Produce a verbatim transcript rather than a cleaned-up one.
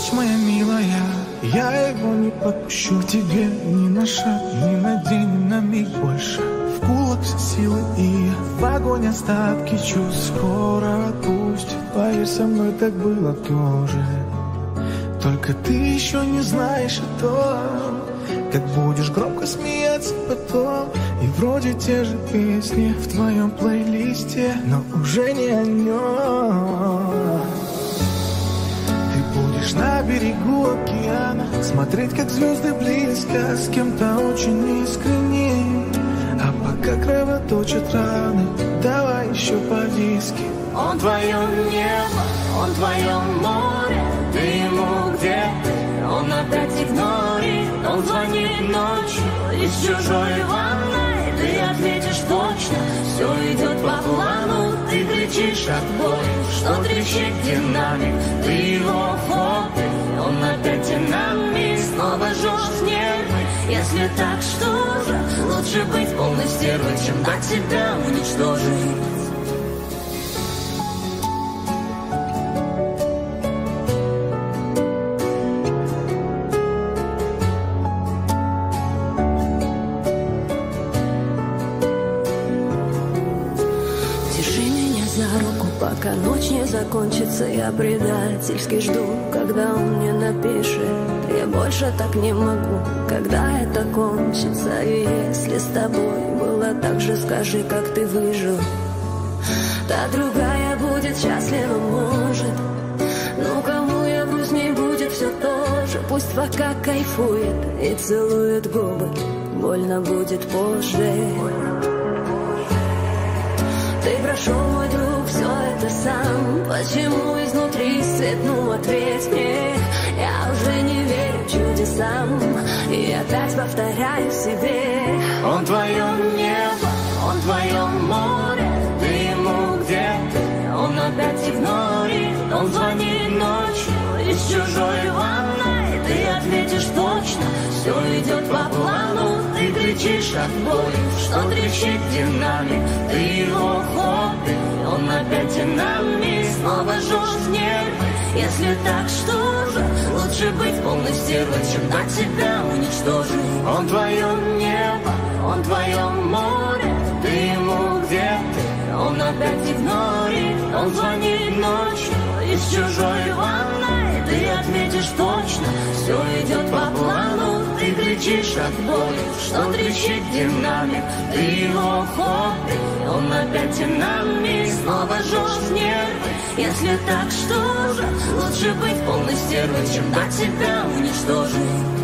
ночь, моя милая, я его не подпущу к тебе ни на шаг, ни на день, ни на миг больше. В кулак все силы и в огонь остатки чувств скоро отпустит. Поверь, со мной так было тоже. Только ты еще не знаешь о том, как будешь громко смеяться потом. И вроде те же песни в твоем плейлисте, но уже не о нем. Ты будешь на берегу океана, смотреть, как звезды близко, с кем-то очень искренне. А пока кровоточат раны, давай еще по виски. Он твое небо, он твое море, ты ему где ты, он опять игнорит. Он звонит ночью из чужой ванной, ты ответишь точно, все идет по плану. Ты кричишь от боли, что трещит динамик, ты его хобби, он опять динамик. Снова жжешь нервы, если так, что же? Лучше быть полной стервой, чем дать себя уничтожить. Пока ночь не закончится, я предательски жду, когда он мне напишет. Я больше так не могу, когда это кончится. И если с тобой было так же, скажи, как ты выжил. Та другая будет счастлива, может. Ну кому я вру, с ней будет все то же. Пусть пока кайфует и целует губы, больно будет позже. Ты прошел, мой друг, все это сам. Почему изнутри свет, ну ответь мне. Я уже не верю чудесам и опять повторяю себе. Он твое небо, он твое море, ты ему где ты, он опять игнорит. Он звонит ночью из чужой ванной, ты ответишь точно, все идет по плану. Ты кричишь от боли, что трещит динамик, ты его хобби, он опять динамик. Снова жжешь нервы, если так, что же? Лучше быть полной стервой, чем дать себя уничтожить. Он твое небо, он твое море, ты ему где ты, он опять игнорит. Он звонит ночью из чужой ванной, ты ответишь точно, все идет по плану. Ты кричишь от боли, что трещит динамик, ты его хобби, он опять динамик. Снова жжешь нервы, если так, что же? Лучше быть полной стервой, чем дать себя уничтожить.